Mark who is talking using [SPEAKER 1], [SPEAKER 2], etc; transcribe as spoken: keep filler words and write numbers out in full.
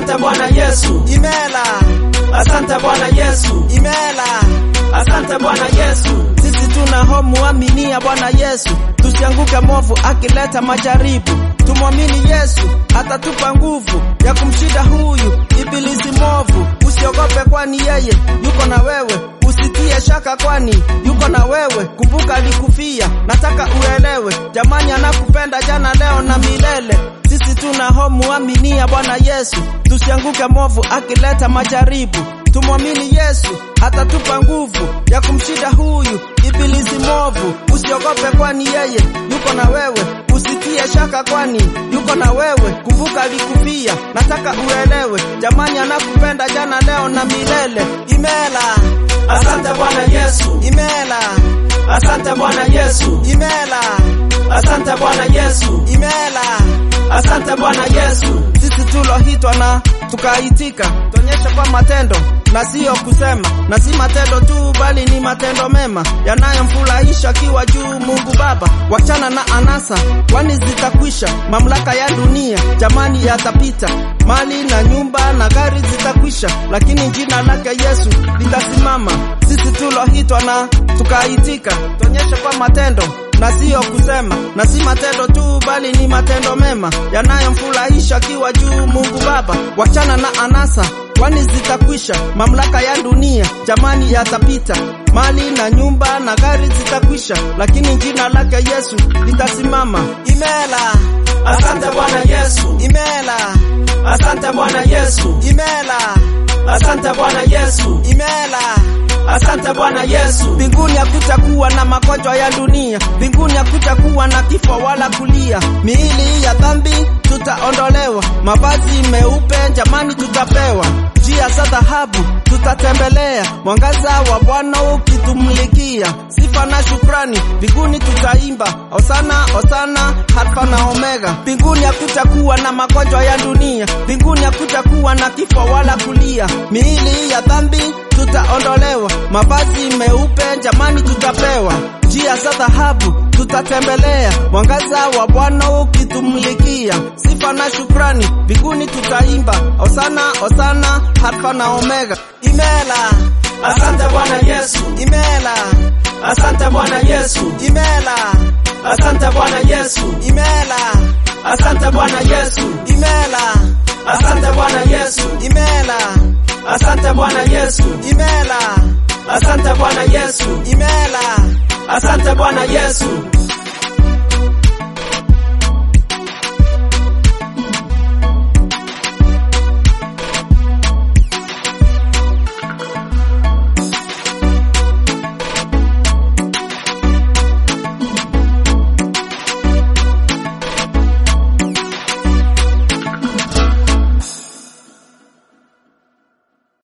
[SPEAKER 1] asante Bwana Yesu.
[SPEAKER 2] Imela,
[SPEAKER 1] Asante Bwana Yesu.
[SPEAKER 2] imela.
[SPEAKER 1] Asante Bwana Yesu.
[SPEAKER 2] Sisi tuna homu aminia Bwana Yesu. Tusianguke movu akileta majaribu. Tumwamini Yesu, atatupa nguvu ya kumshinda huyu ibilisi movu. Usiogope kwani yeye yuko na wewe. Usitie shaka kwani yuko na wewe. Kumbuka alikufia, nataka uelewe. Jamani anakupenda jana leo na milele. Sisi tuna homu aminia Bwana Yesu. Tusianguke movu akileta majaribu. Tumwamini Yesu, atatupa nguvu ya kumshinda huyu ibilisi movu. Usiogope kwani yeye yuko na wewe. Usitie shaka kwani yuko na wewe. Kumbuka alikufia, nataka uelewe. Jamani anakupenda jana leo na milele. Imela,
[SPEAKER 1] Asante Bwana Yesu.
[SPEAKER 2] imela.
[SPEAKER 1] Asante Bwana Yesu.
[SPEAKER 2] Imela,
[SPEAKER 1] Asante Bwana Yesu.
[SPEAKER 2] imela.
[SPEAKER 1] Asante Bwana Yesu.
[SPEAKER 2] Sisi tulohitwa na tukaitika, tuonyeshe kwa matendo na sio kusema. Na si matendo tu bali ni matendo mema yanayomfurahisha kiwa juu Mungu Baba. Wachana na anasa kwani zitakwisha. Mamlaka ya dunia jamani yatapita. Mali na nyumba na gari zitakwisha, lakini jina lake Yesu litasimama. Sisi tulohitwa na tukaitika, tuonyeshe kwa matendo na sio kusema. Na si matendo tu bali ni matendo mema yanayomfurahisha kiwa juu Mungu Baba. Wachana na anasa kwani zitakwisha. Mamlaka ya dunia jamani yatapita. Mali na nyumba na gari zitakwisha, lakini jina lake Yesu litasimama. Imela,
[SPEAKER 1] Asante Bwana Yesu.
[SPEAKER 2] imela.
[SPEAKER 1] Asante Bwana Yesu.
[SPEAKER 2] Imela,
[SPEAKER 1] Asante Bwana Yesu.
[SPEAKER 2] imela.
[SPEAKER 1] Asante Bwana Yesu.
[SPEAKER 2] Mbinguni hakutakuwa na magonjwa ya dunia. Mbinguni hakutakuwa na kifo wala kulia. Miili ya dhambi tutaondolewa. Mavazi meupe jamani tutapewa. Njia za dhahabu tutatembelea. Mwangaza wa Bwana ukitumulikia. Sifa na shukrani mbinguni tutaimba. Hosana, hosana, Alfa na Omega. Mbinguni hakutakuwa na magonjwa ya dunia. Mbinguni hakutakuwa na kifo wala kulia. Miili ya dhambi tutaondolewa. Mavazi meupe jamani tutapewa. Njia za dhahabu tutatembelea. Mwangaza wa Bwana ukitumulikia. Sifa na shukrani mbinguni tutaimba. Hosana, hosana, Alfa na Omega. Imela,
[SPEAKER 1] Asante Bwana Yesu.
[SPEAKER 2] imela.
[SPEAKER 1] Asante Bwana Yesu.
[SPEAKER 2] Imela,
[SPEAKER 1] Asante Bwana Yesu.
[SPEAKER 2] imela.
[SPEAKER 1] Asante Bwana Yesu.
[SPEAKER 2] Imela,
[SPEAKER 1] Asante Bwana Yesu.
[SPEAKER 2] imela.
[SPEAKER 1] Asante Bwana Yesu.
[SPEAKER 2] Imela,
[SPEAKER 1] Asante Bwana Yesu.
[SPEAKER 2] imela.
[SPEAKER 1] Asante Bwana Yesu.